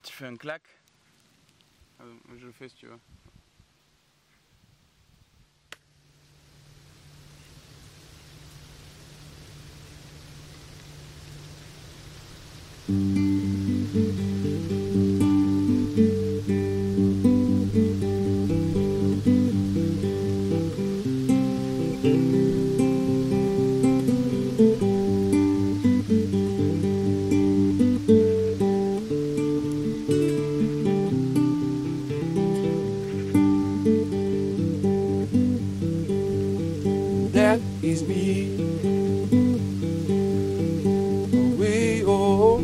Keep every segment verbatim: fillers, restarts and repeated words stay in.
Tu fais une claque. Ah, je le fais si tu veux. That is me, way oh,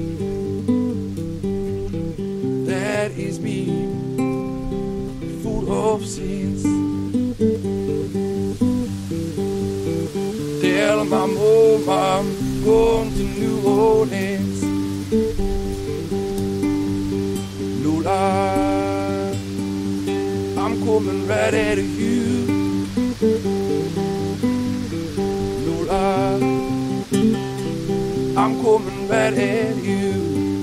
that is me, full of sins. Tell my mom I'm going to New Orleans. Lola, I'm coming right out of you. I'm coming right at you.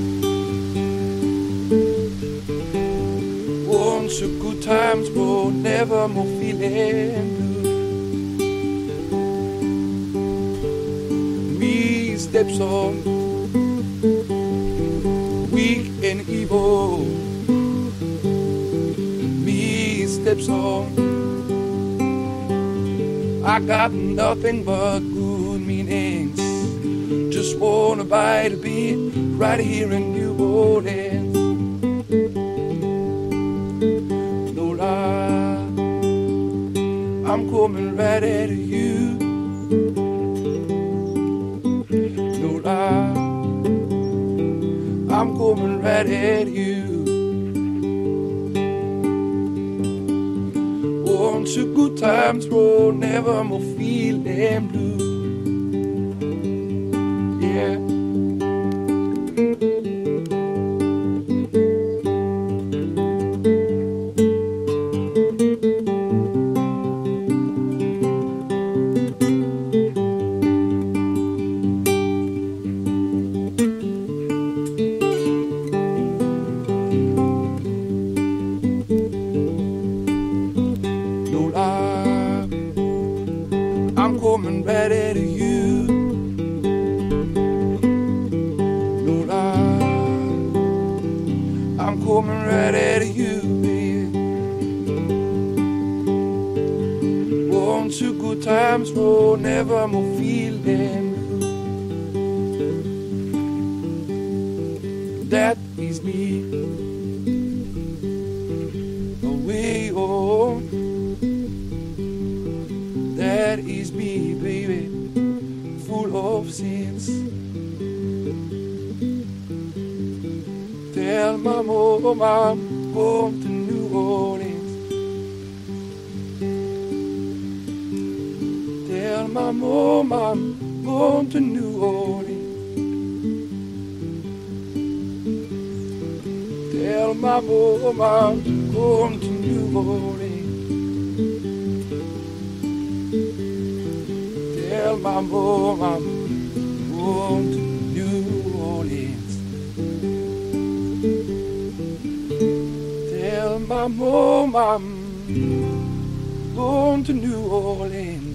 Once a good times, but never more feeling blue. Me steps on, weak and evil. Me steps on, I got nothing but good meanings. Just wanna bite a bit right here in New Orleans. No lie, I'm coming right at you. No lie, I'm coming right at you. Once a good times roll, never more feeling blue. Yeah. No lie, I'm coming right at you. I'm coming right at you, baby. Once two good times roll, never more feeling blue. That is me, away on. That is me, baby, full of sins. Tell my mom I'm going to New Orleans. Tell my mom I'm going to New Orleans. Tell my mom I'm going to New Orleans. Tell my mom I'm going to New Orleans. Tell my mom I'm going to New Orleans.